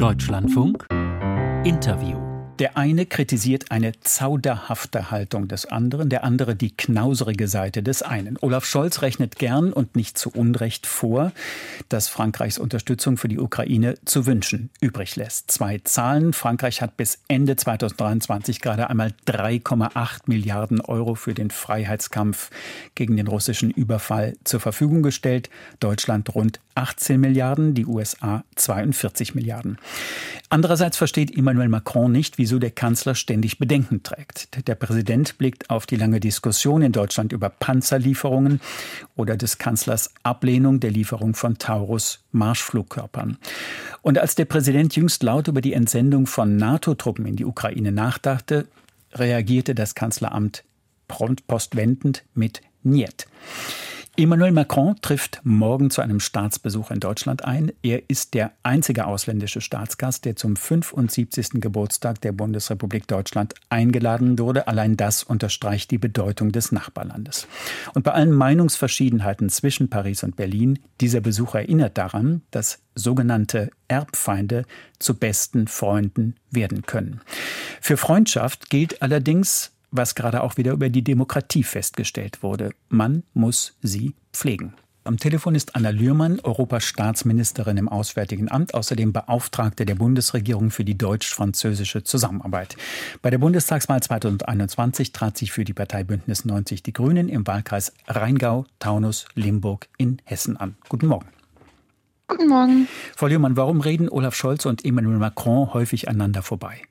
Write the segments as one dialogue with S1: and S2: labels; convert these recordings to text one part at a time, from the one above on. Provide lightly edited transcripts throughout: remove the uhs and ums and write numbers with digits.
S1: Deutschlandfunk Interview.
S2: Der eine kritisiert eine zauderhafte Haltung des anderen, der andere die knauserige Seite des einen. Olaf Scholz rechnet gern und nicht zu Unrecht vor, dass Frankreichs Unterstützung für die Ukraine zu wünschen übrig lässt. 2 Zahlen. Frankreich hat bis Ende 2023 gerade einmal 3,8 Milliarden Euro für den Freiheitskampf gegen den russischen Überfall zur Verfügung gestellt. Deutschland rund 18 Milliarden, die USA 42 Milliarden. Andererseits versteht Emmanuel Macron nicht, wieso der Kanzler ständig Bedenken trägt. Der Präsident blickt auf die lange Diskussion in Deutschland über Panzerlieferungen oder des Kanzlers Ablehnung der Lieferung von Taurus-Marschflugkörpern. Und als der Präsident jüngst laut über die Entsendung von NATO-Truppen in die Ukraine nachdachte, reagierte das Kanzleramt prompt postwendend mit Niet. Emmanuel Macron trifft morgen zu einem Staatsbesuch in Deutschland ein. Er ist der einzige ausländische Staatsgast, der zum 75. Geburtstag der Bundesrepublik Deutschland eingeladen wurde. Allein das unterstreicht die Bedeutung des Nachbarlandes. Und bei allen Meinungsverschiedenheiten zwischen Paris und Berlin, dieser Besuch erinnert daran, dass sogenannte Erbfeinde zu besten Freunden werden können. Für Freundschaft gilt allerdings, was gerade auch wieder über die Demokratie festgestellt wurde: Man muss sie pflegen. Am Telefon ist Anna Lührmann, Europastaatsministerin im Auswärtigen Amt, außerdem Beauftragte der Bundesregierung für die deutsch-französische Zusammenarbeit. Bei der Bundestagswahl 2021 trat sie für die Partei Bündnis 90 Die Grünen im Wahlkreis Rheingau-Taunus-Limburg in Hessen an. Guten Morgen.
S3: Guten Morgen.
S2: Frau Lührmann, warum reden Olaf Scholz und Emmanuel Macron häufig aneinander vorbei?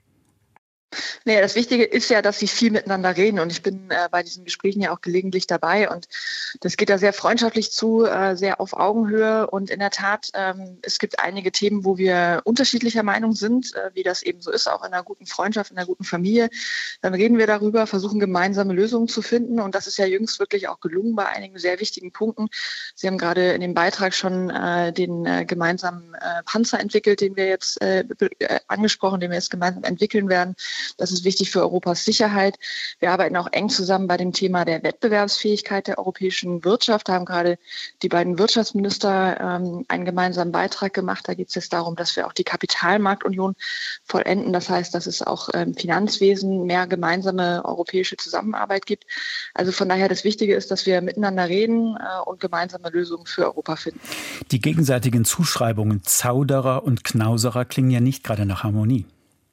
S3: Naja, das Wichtige ist ja, dass sie viel miteinander reden, und ich bin bei diesen Gesprächen ja auch gelegentlich dabei, und das geht da sehr freundschaftlich zu, sehr auf Augenhöhe, und in der Tat, es gibt einige Themen, wo wir unterschiedlicher Meinung sind, wie das eben so ist, auch in einer guten Freundschaft, in einer guten Familie. Dann reden wir darüber, versuchen gemeinsame Lösungen zu finden, und das ist ja jüngst wirklich auch gelungen bei einigen sehr wichtigen Punkten. Sie haben gerade in dem Beitrag schon den gemeinsamen Panzer entwickelt, den wir jetzt angesprochen, den wir jetzt gemeinsam entwickeln werden. Das ist wichtig für Europas Sicherheit. Wir arbeiten auch eng zusammen bei dem Thema der Wettbewerbsfähigkeit der europäischen Wirtschaft. Da haben gerade die beiden Wirtschaftsminister einen gemeinsamen Beitrag gemacht. Da geht es jetzt darum, dass wir auch die Kapitalmarktunion vollenden. Das heißt, dass es auch im Finanzwesen mehr gemeinsame europäische Zusammenarbeit gibt. Also von daher, das Wichtige ist, dass wir miteinander reden und gemeinsame Lösungen für Europa finden.
S2: Die gegenseitigen Zuschreibungen Zauderer und Knauserer klingen ja nicht gerade nach Harmonie.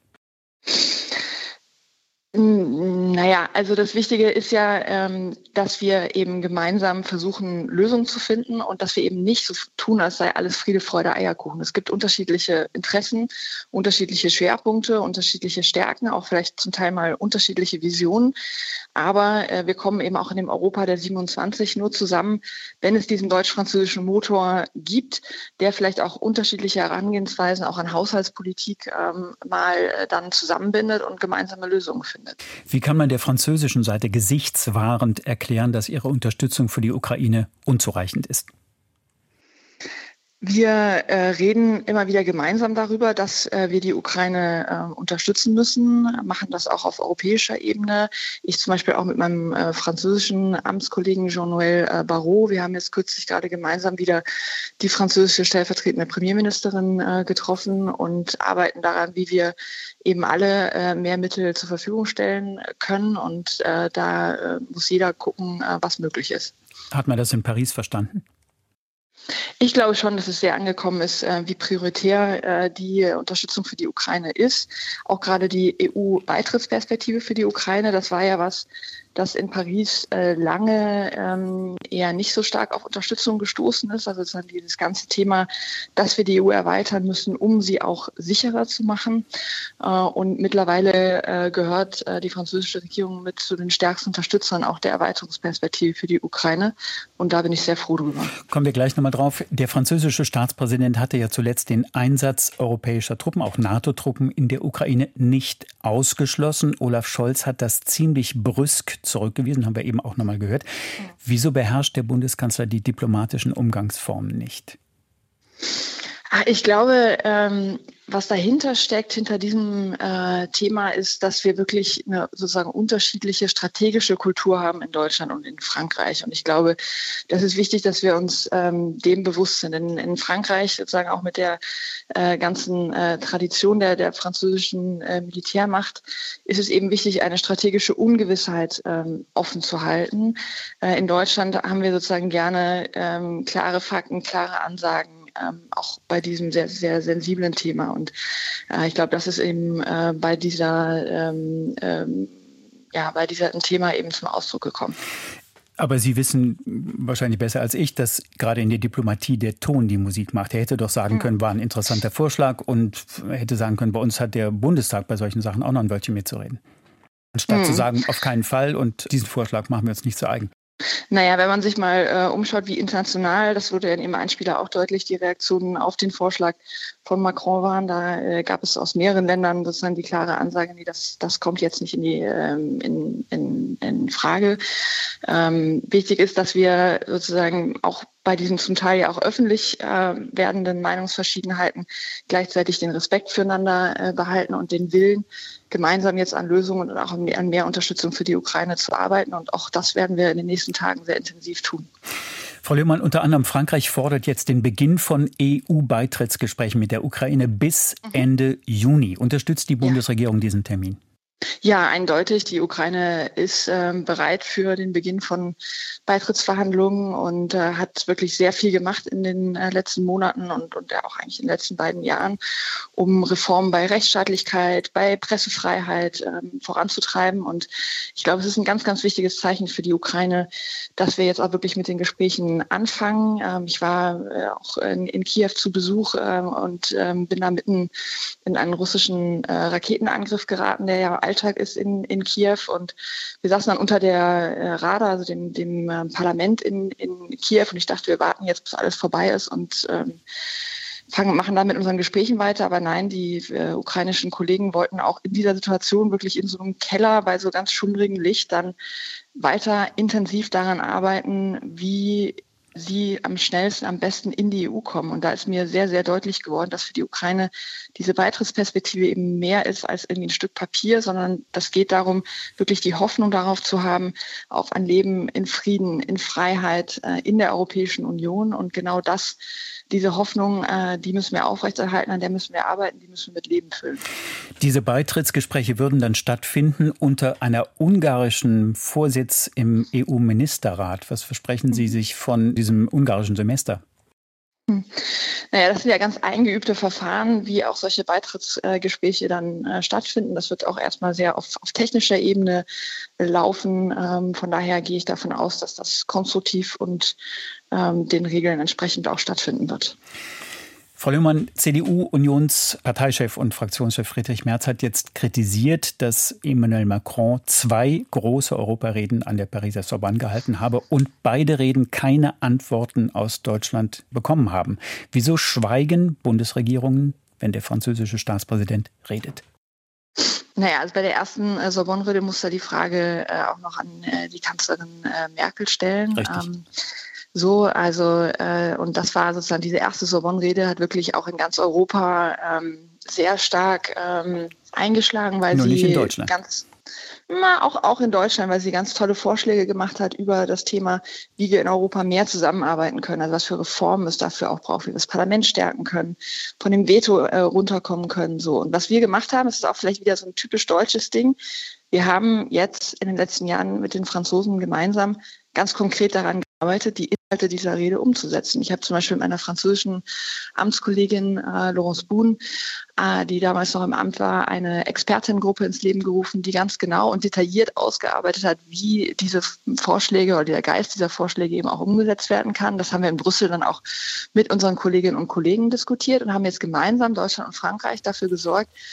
S3: Naja, also das Wichtige ist ja, dass wir eben gemeinsam versuchen, Lösungen zu finden, und dass wir eben nicht so tun, als sei alles Friede, Freude, Eierkuchen. Es gibt unterschiedliche Interessen, unterschiedliche Schwerpunkte, unterschiedliche Stärken, auch vielleicht zum Teil mal unterschiedliche Visionen. Aber wir kommen eben auch in dem Europa der 27 nur zusammen, wenn es diesen deutsch-französischen Motor gibt, der vielleicht auch unterschiedliche Herangehensweisen auch an Haushaltspolitik mal dann zusammenbindet und gemeinsame Lösungen findet.
S2: Wie kann man der französischen Seite gesichtswahrend erklären, dass ihre Unterstützung für die Ukraine unzureichend ist?
S3: Wir reden immer wieder gemeinsam darüber, dass wir die Ukraine unterstützen müssen, machen das auch auf europäischer Ebene. Ich zum Beispiel auch mit meinem französischen Amtskollegen Jean-Noël Barrot. Wir haben jetzt kürzlich gerade gemeinsam wieder die französische stellvertretende Premierministerin getroffen und arbeiten daran, wie wir eben alle mehr Mittel zur Verfügung stellen können. Und da muss jeder gucken, was möglich ist.
S2: Hat man das in Paris verstanden?
S3: Ich glaube schon, dass es sehr angekommen ist, wie prioritär die Unterstützung für die Ukraine ist. Auch gerade die EU-Beitrittsperspektive für die Ukraine, das war ja was, das in Paris lange eher nicht so stark auf Unterstützung gestoßen ist. Also sozusagen dieses ganze Thema, dass wir die EU erweitern müssen, um sie auch sicherer zu machen. Und mittlerweile gehört die französische Regierung mit zu den stärksten Unterstützern auch der Erweiterungsperspektive für die Ukraine. Und da bin ich sehr froh drüber.
S2: Kommen wir gleich nochmal drauf. Der französische Staatspräsident hatte ja zuletzt den Einsatz europäischer Truppen, auch NATO-Truppen, in der Ukraine nicht ausgeschlossen. Olaf Scholz hat das ziemlich brüsk zurückgewiesen, haben wir eben auch nochmal gehört. Wieso beherrscht der Bundeskanzler die diplomatischen Umgangsformen nicht?
S3: Ich glaube, was dahinter steckt, hinter diesem Thema ist, dass wir wirklich eine sozusagen unterschiedliche strategische Kultur haben in Deutschland und in Frankreich. Und ich glaube, das ist wichtig, dass wir uns dem bewusst sind. In Frankreich, sozusagen auch mit der ganzen Tradition der französischen Militärmacht, ist es eben wichtig, eine strategische Ungewissheit offen zu halten. In Deutschland haben wir sozusagen gerne klare Fakten, klare Ansagen, auch bei diesem sehr, sehr sensiblen Thema. Und ich glaube, das ist eben bei diesem Thema eben zum Ausdruck gekommen.
S2: Aber Sie wissen wahrscheinlich besser als ich, dass gerade in der Diplomatie der Ton die Musik macht. Er hätte doch sagen können, war ein interessanter Vorschlag und hätte sagen können, bei uns hat der Bundestag bei solchen Sachen auch noch ein Wörtchen mitzureden. Anstatt zu sagen, auf keinen Fall und diesen Vorschlag machen wir uns nicht zu eigen.
S3: Naja, wenn man sich mal umschaut, wie international, das wurde ja in Ihrem Einspieler auch deutlich, die Reaktionen auf den Vorschlag von Macron waren, da gab es aus mehreren Ländern sozusagen die klare Ansage, nee, das kommt jetzt nicht in Frage. Wichtig ist, dass wir sozusagen auch bei diesen zum Teil ja auch öffentlich werdenden Meinungsverschiedenheiten gleichzeitig den Respekt füreinander behalten und den Willen, gemeinsam jetzt an Lösungen und auch an mehr Unterstützung für die Ukraine zu arbeiten. Und auch das werden wir in den nächsten Tagen sehr intensiv tun.
S2: Frau Löhmann, unter anderem Frankreich fordert jetzt den Beginn von EU-Beitrittsgesprächen mit der Ukraine bis Ende Juni. Unterstützt die Bundesregierung diesen Termin?
S3: Ja, eindeutig. Die Ukraine ist bereit für den Beginn von Beitrittsverhandlungen und hat wirklich sehr viel gemacht in den letzten Monaten und auch eigentlich in den letzten beiden Jahren, um Reformen bei Rechtsstaatlichkeit, bei Pressefreiheit voranzutreiben. Und ich glaube, es ist ein ganz, ganz wichtiges Zeichen für die Ukraine, dass wir jetzt auch wirklich mit den Gesprächen anfangen. Ich war auch in Kiew zu Besuch und bin da mitten in einen russischen Raketenangriff geraten, der ja Alltag ist in Kiew, und wir saßen dann unter der Rada, also dem Parlament in Kiew, und ich dachte, wir warten jetzt, bis alles vorbei ist und machen dann mit unseren Gesprächen weiter. Aber nein, die ukrainischen Kollegen wollten auch in dieser Situation wirklich in so einem Keller bei so ganz schummrigem Licht dann weiter intensiv daran arbeiten, wie sie am schnellsten, am besten in die EU kommen. Und da ist mir sehr, sehr deutlich geworden, dass für die Ukraine diese Beitrittsperspektive eben mehr ist als irgendwie ein Stück Papier, sondern das geht darum, wirklich die Hoffnung darauf zu haben, auf ein Leben in Frieden, in Freiheit, in der Europäischen Union. Und genau diese Hoffnung, die müssen wir aufrechterhalten, an der müssen wir arbeiten, die müssen wir mit Leben füllen.
S2: Diese Beitrittsgespräche würden dann stattfinden unter einer ungarischen Vorsitz im EU-Ministerrat. Was versprechen Sie sich von diesem ungarischen Semester?
S3: Naja, das sind ja ganz eingeübte Verfahren, wie auch solche Beitrittsgespräche dann stattfinden. Das wird auch erstmal sehr auf technischer Ebene laufen. Von daher gehe ich davon aus, dass das konstruktiv und den Regeln entsprechend auch stattfinden wird.
S2: Frau Löhmann, CDU-Unionsparteichef und Fraktionschef Friedrich Merz hat jetzt kritisiert, dass Emmanuel Macron 2 große Europareden an der Pariser Sorbonne gehalten habe und beide Reden keine Antworten aus Deutschland bekommen haben. Wieso schweigen Bundesregierungen, wenn der französische Staatspräsident redet?
S3: Naja, also bei der ersten Sorbonne-Rede muss da die Frage auch noch an die Kanzlerin Merkel stellen.
S2: Richtig.
S3: Und das war sozusagen diese erste Sorbonne-Rede, hat wirklich auch in ganz Europa sehr stark eingeschlagen, weil
S2: Nur
S3: sie
S2: nicht in Deutschland.
S3: Auch in Deutschland, weil sie ganz tolle Vorschläge gemacht hat über das Thema, wie wir in Europa mehr zusammenarbeiten können, also was für Reformen es dafür auch braucht, wie wir das Parlament stärken können, von dem Veto runterkommen können. So. Und was wir gemacht haben, ist auch vielleicht wieder so ein typisch deutsches Ding. Wir haben jetzt in den letzten Jahren mit den Franzosen gemeinsam ganz konkret daran gearbeitet, die Inhalte dieser Rede umzusetzen. Ich habe zum Beispiel mit meiner französischen Amtskollegin Laurence Boone, die damals noch im Amt war, eine Expertengruppe ins Leben gerufen, die ganz genau und detailliert ausgearbeitet hat, wie diese Vorschläge oder der Geist dieser Vorschläge eben auch umgesetzt werden kann. Das haben wir in Brüssel dann auch mit unseren Kolleginnen und Kollegen diskutiert und haben jetzt gemeinsam, Deutschland und Frankreich, dafür gesorgt,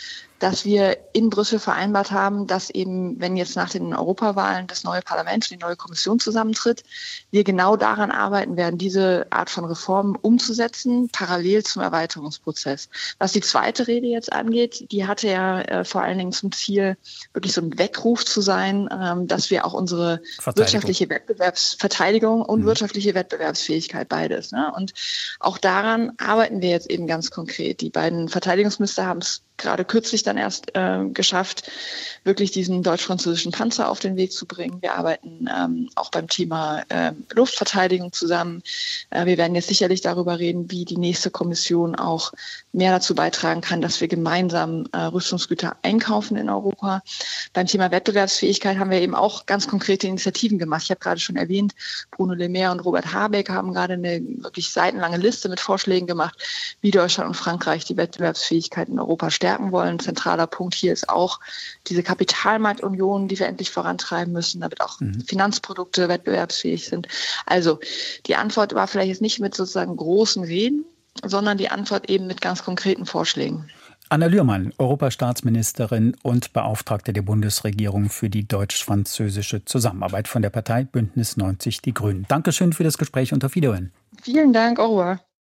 S3: dass wir in Brüssel vereinbart haben, dass eben, wenn jetzt nach den Europawahlen das neue Parlament, die neue Kommission zusammentritt, wir genau daran arbeiten werden, diese Art von Reformen umzusetzen, parallel zum Erweiterungsprozess. Was die zweite Rede jetzt angeht, die hatte ja vor allen Dingen zum Ziel, wirklich so ein Weckruf zu sein, dass wir auch unsere wirtschaftliche Wettbewerbsverteidigung und wirtschaftliche Wettbewerbsfähigkeit beides. Ne? Und auch daran arbeiten wir jetzt eben ganz konkret. Die beiden Verteidigungsminister haben es gerade kürzlich dann erst geschafft, wirklich diesen deutsch-französischen Panzer auf den Weg zu bringen. Wir arbeiten auch beim Thema Luftverteidigung zusammen. Wir werden jetzt sicherlich darüber reden, wie die nächste Kommission auch mehr dazu beitragen kann, dass wir gemeinsam Rüstungsgüter einkaufen in Europa. Beim Thema Wettbewerbsfähigkeit haben wir eben auch ganz konkrete Initiativen gemacht. Ich habe gerade schon erwähnt, Bruno Le Maire und Robert Habeck haben gerade eine wirklich seitenlange Liste mit Vorschlägen gemacht, wie Deutschland und Frankreich die Wettbewerbsfähigkeit in Europa stärken wollen. Ein zentraler Punkt hier ist auch diese Kapitalmarktunion, die wir endlich vorantreiben müssen, damit auch Finanzprodukte wettbewerbsfähig sind. Also die Antwort war vielleicht jetzt nicht mit sozusagen großen Reden, sondern die Antwort eben mit ganz konkreten Vorschlägen.
S2: Anna Lührmann, Europastaatsministerin und Beauftragte der Bundesregierung für die deutsch-französische Zusammenarbeit von der Partei Bündnis 90 Die Grünen. Dankeschön für das Gespräch und auf Wiederhören.
S3: Vielen Dank, au revoir.